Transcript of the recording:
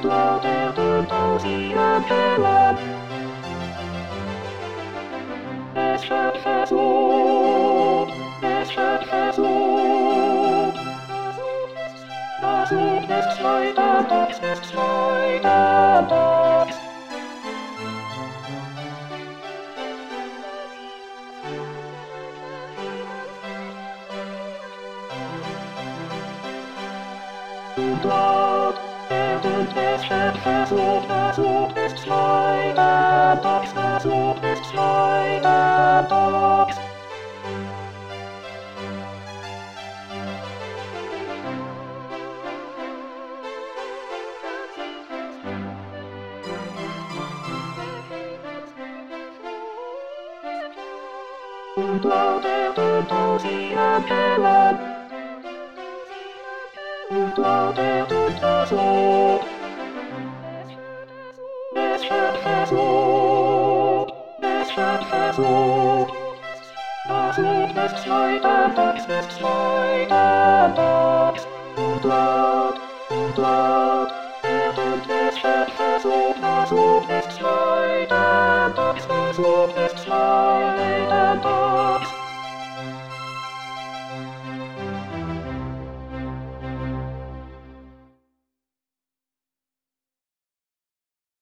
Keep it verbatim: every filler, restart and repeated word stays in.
laut er tönt aus ihren Kehlern. Es wird versucht, es wird versucht. Versucht ist weiter, das ist weiter, das. Und laut, er tönt, es wird versucht, versucht ist weiter, das, versucht ist weiter, das. Und laut er tönt aus ihren Kehlern. Und laut er tönt versucht. Es wird versucht, es wird versucht. Versucht ist weiter, das ist weiter, das. Und laut, und laut, er tönt, es wird